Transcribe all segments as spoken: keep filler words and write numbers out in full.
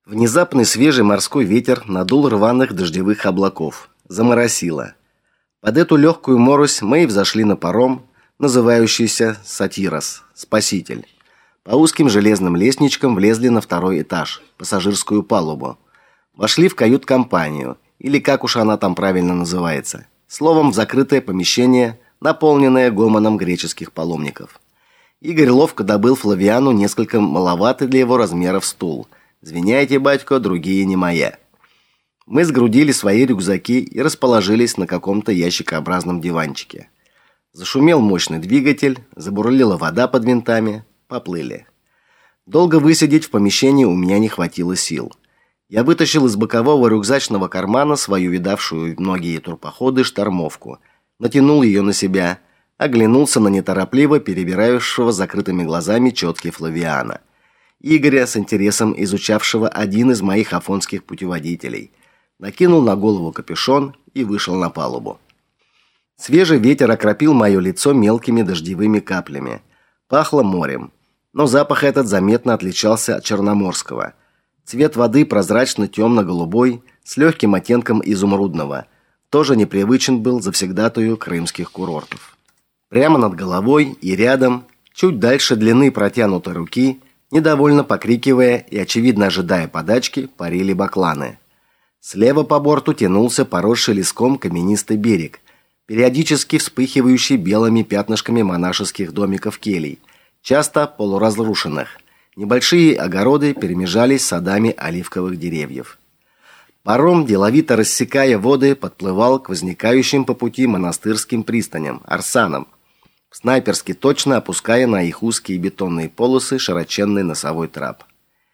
Внезапный свежий морской ветер надул рваных дождевых облаков, заморосило. Под эту легкую морось мы и взошли на паром, называющийся Сатирос, Спаситель. По узким железным лестничкам влезли на второй этаж, пассажирскую палубу. Вошли в кают-компанию, или как уж она там правильно называется. Словом, в закрытое помещение, наполненное гомоном греческих паломников. Игорь ловко добыл Флавиану несколько маловатый для его размеров стул. «Звиняйте, батько, другие не моя». Мы сгрудили свои рюкзаки и расположились на каком-то ящикообразном диванчике. Зашумел мощный двигатель, забурлила вода под винтами, поплыли. Долго высидеть в помещении у меня не хватило сил. Я вытащил из бокового рюкзачного кармана свою видавшую многие турпоходы штормовку, натянул ее на себя, оглянулся на неторопливо перебирающего закрытыми глазами четки Флавиана. Игоря, с интересом изучавшего один из моих афонских путеводителей, накинул на голову капюшон и вышел на палубу. Свежий ветер окропил мое лицо мелкими дождевыми каплями. Пахло морем, но запах этот заметно отличался от черноморского. Цвет воды прозрачно-темно-голубой, с легким оттенком изумрудного. Тоже непривычен был завсегдатаю крымских курортов. Прямо над головой и рядом, чуть дальше длины протянутой руки, недовольно покрикивая и очевидно ожидая подачки, парили бакланы. Слева по борту тянулся поросший леском каменистый берег, периодически вспыхивающий белыми пятнышками монашеских домиков келий, часто полуразрушенных. Небольшие огороды перемежались садами оливковых деревьев. Паром, деловито рассекая воды, подплывал к возникающим по пути монастырским пристаням, арсанам, снайперски точно опуская на их узкие бетонные полосы широченный носовой трап.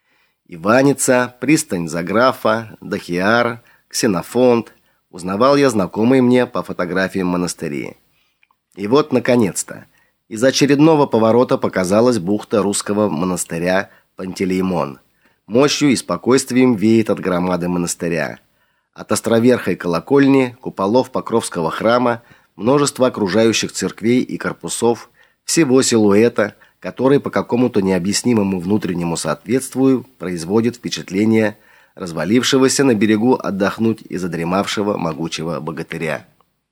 Иваница, пристань Заграфа, Дахиар, Ксенофонт. Узнавал я знакомые мне по фотографиям монастыри. И вот, наконец-то, из очередного поворота показалась бухта русского монастыря Пантелеймон. Мощью и спокойствием веет от громады монастыря. От островерхой колокольни, куполов Покровского храма, множество окружающих церквей и корпусов, всего силуэта, который по какому-то необъяснимому внутреннему соответствию производит впечатление развалившегося на берегу отдохнуть и задремавшего могучего богатыря.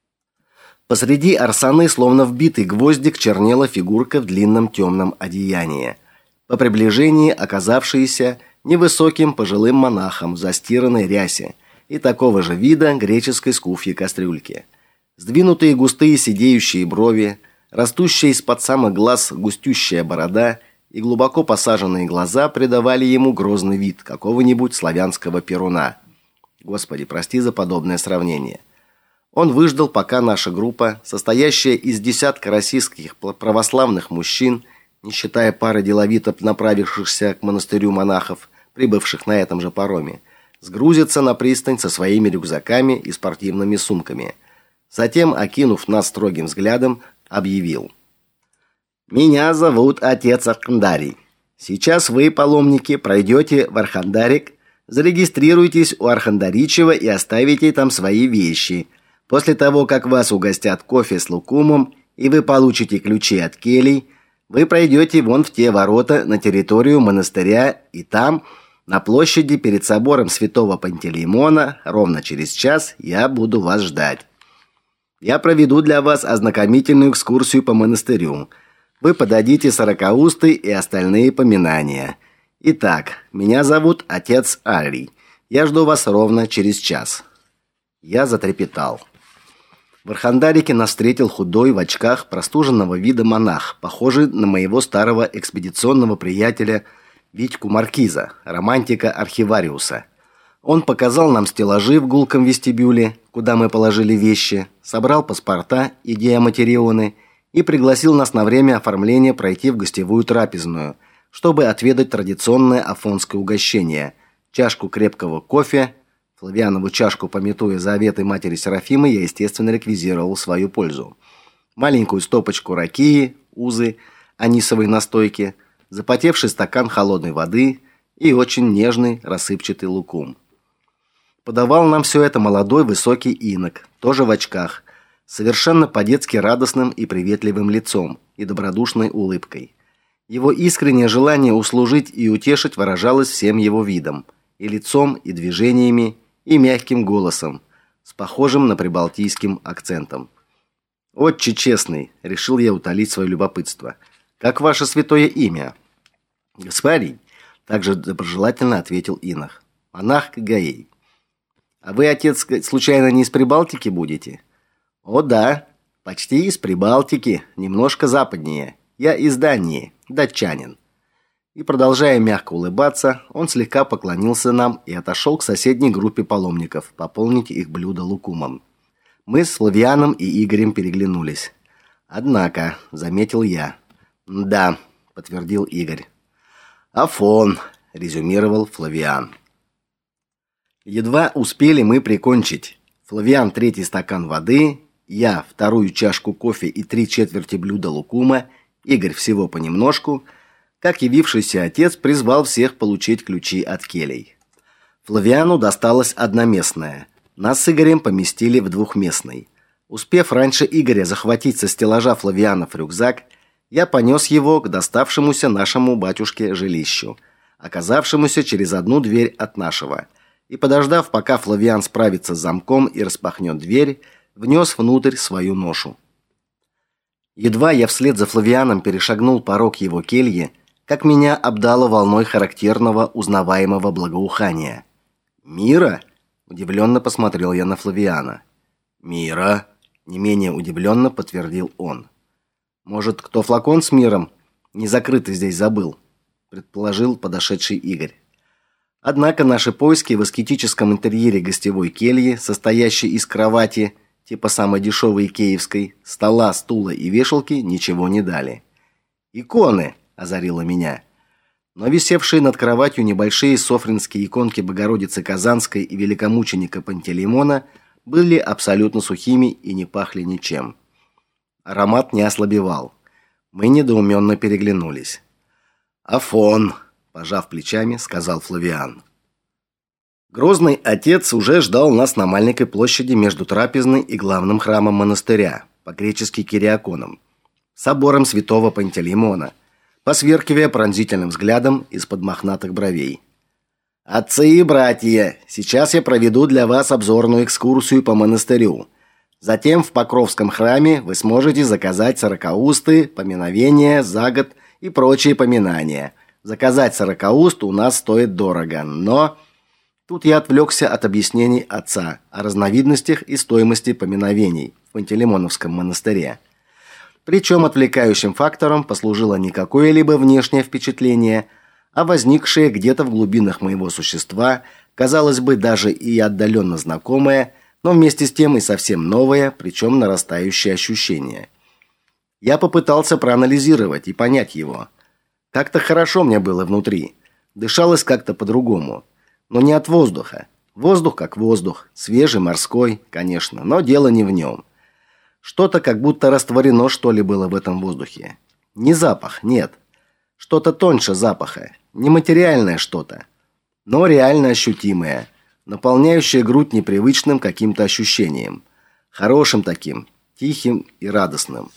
Посреди арсаны, словно вбитый гвоздик, чернела фигурка в длинном темном одеянии. По приближении оказавшаяся невысоким пожилым монахом в застиранной рясе и такого же вида греческой скуфьи-кастрюльки. Сдвинутые густые сидеющие брови, растущая из-под самых глаз густющая борода и глубоко посаженные глаза придавали ему грозный вид какого-нибудь славянского перуна. Господи, прости за подобное сравнение. Он выждал, пока наша группа, состоящая из десятка российских православных мужчин, не считая пары деловито направившихся к монастырю монахов, прибывших на этом же пароме, сгрузится на пристань со своими рюкзаками и спортивными сумками. Затем, окинув нас строгим взглядом, объявил: «Меня зовут отец Архандарий. Сейчас вы, паломники, пройдете в Архандарик, зарегистрируйтесь у Архандаричева и оставите там свои вещи. После того, как вас угостят кофе с лукумом и вы получите ключи от келий, вы пройдете вон в те ворота на территорию монастыря, и там, на площади перед собором Святого Пантелеймона, ровно через час я буду вас ждать. Я проведу для вас ознакомительную экскурсию по монастырю. Вы подадите сорокаусты и остальные поминания. Итак, меня зовут отец Арий. Я жду вас ровно через час». Я затрепетал. В Архандарике нас встретил худой, в очках, простуженного вида монах, похожий на моего старого экспедиционного приятеля Витьку Маркиза, романтика-архивариуса. Он показал нам стеллажи в гулком вестибюле, куда мы положили вещи, собрал паспорта и диаматерионы и пригласил нас на время оформления пройти в гостевую трапезную, чтобы отведать традиционное афонское угощение: чашку крепкого кофе. Флавианову чашку, памятуя заветы матери Серафимы, я, естественно, реквизировал в свою пользу. Маленькую стопочку ракии, узы, анисовой настойки, запотевший стакан холодной воды и очень нежный рассыпчатый лукум. Подавал нам все это молодой высокий инок, тоже в очках, совершенно по-детски радостным и приветливым лицом и добродушной улыбкой. Его искреннее желание услужить и утешить выражалось всем его видом. и лицом, и движениями, и мягким голосом, с похожим на прибалтийским акцентом. «Отче честный», — решил я утолить свое любопытство. «Как ваше святое имя?» «Господин», — также доброжелательно ответил инох. «Монах Гаей». «А вы, отец, случайно не из Прибалтики будете?» «О да, почти из Прибалтики, немножко западнее. Я из Дании, датчанин». И, продолжая мягко улыбаться, он слегка поклонился нам и отошел к соседней группе паломников пополнить их блюдо лукумом. Мы с Флавианом и Игорем переглянулись. «Однако», — заметил я. «Да», — подтвердил Игорь. «Афон», — резюмировал Флавиан. Едва успели мы прикончить. Флавиан третий стакан воды, я вторую чашку кофе и три четверти блюда лукума, Игорь всего понемножку, как явившийся отец призвал всех получить ключи от келей. Флавиану досталась одноместная. Нас с Игорем поместили в двухместный. Успев раньше Игоря захватить со стеллажа Флавианов рюкзак, я понес его к доставшемуся нашему батюшке жилищу, оказавшемуся через одну дверь от нашего, и, подождав, пока Флавиан справится с замком и распахнет дверь, внес внутрь свою ношу. Едва я вслед за Флавианом перешагнул порог его кельи, как меня обдало волной характерного узнаваемого благоухания. «Мира?» – удивленно посмотрел я на Флавиана. «Мира?» – не менее удивленно подтвердил он. «Может, кто флакон с миром не закрытый здесь забыл?» – предположил подошедший Игорь. Однако наши поиски в аскетическом интерьере гостевой кельи, состоящей из кровати, типа самой дешевой икеевской, стола, стула и вешалки, ничего не дали. «Иконы!» – озарило меня. Но висевшие над кроватью небольшие софринские иконки Богородицы Казанской и великомученика Пантелеймона были абсолютно сухими и не пахли ничем. Аромат не ослабевал. Мы недоуменно переглянулись. «Афон!» – пожав плечами, сказал Флавиан. Грозный отец уже ждал нас на маленькой площади между трапезной и главным храмом монастыря, по-гречески Кириаконом, собором святого Пантелеймона, посверкивая пронзительным взглядом из-под мохнатых бровей. «Отцы и братья, сейчас я проведу для вас обзорную экскурсию по монастырю. Затем в Покровском храме вы сможете заказать сорокаусты, поминовения за год и прочие поминания. Заказать сорокауст у нас стоит дорого, но...» Тут я отвлекся от объяснений отца о разновидностях и стоимости поминовений в Пантелеймоновском монастыре. Причем отвлекающим фактором послужило не какое-либо внешнее впечатление, а возникшее где-то в глубинах моего существа, казалось бы, даже и отдаленно знакомое, но вместе с тем и совсем новое, причем нарастающее ощущение. Я попытался проанализировать и понять его. Как-то хорошо мне было внутри, дышалось как-то по-другому, но не от воздуха. Воздух как воздух, свежий, морской, конечно, но дело не в нем. Что-то как будто растворено, что ли, было в этом воздухе. Не запах, нет. Что-то тоньше запаха, нематериальное что-то, но реально ощутимое, наполняющее грудь непривычным каким-то ощущением, хорошим таким, тихим и радостным.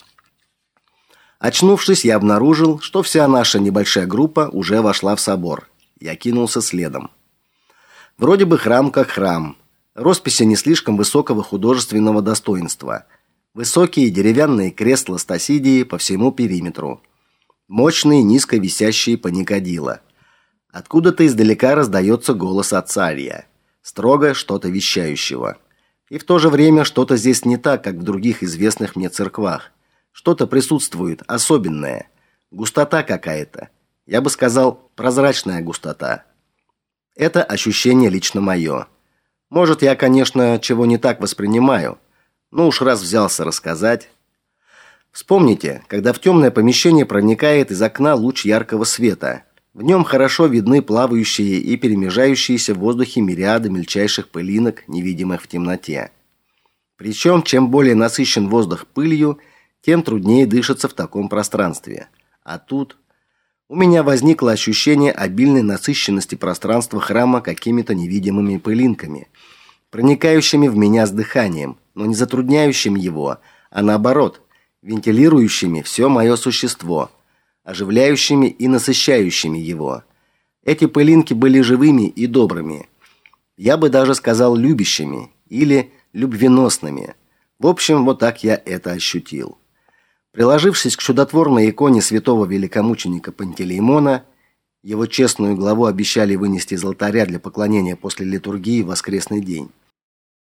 Очнувшись, я обнаружил, что вся наша небольшая группа уже вошла в собор. Я кинулся следом. Вроде бы храм как храм. Росписи не слишком высокого художественного достоинства. Высокие деревянные кресла стасидии по всему периметру. Мощные низко висящие паникадила. Откуда-то издалека раздается голос отцария, строго что-то вещающего. И в то же время что-то здесь не так, как в других известных мне церквах. Что-то присутствует особенное. Густота какая-то. Я бы сказал, прозрачная густота. Это ощущение лично мое. Может, я, конечно, чего не так воспринимаю, но уж раз взялся рассказать. Вспомните, когда в темное помещение проникает из окна луч яркого света. В нем хорошо видны плавающие и перемежающиеся в воздухе мириады мельчайших пылинок, невидимых в темноте. Причем, чем более насыщен воздух пылью, тем труднее дышится в таком пространстве. А тут у меня возникло ощущение обильной насыщенности пространства храма какими-то невидимыми пылинками, проникающими в меня с дыханием, но не затрудняющими его, а наоборот, вентилирующими все мое существо, оживляющими и насыщающими его. Эти пылинки были живыми и добрыми. Я бы даже сказал любящими или любвеносными. В общем, вот так я это ощутил. Приложившись к чудотворной иконе святого великомученика Пантелеймона, его честную главу обещали вынести из алтаря для поклонения после литургии в воскресный день.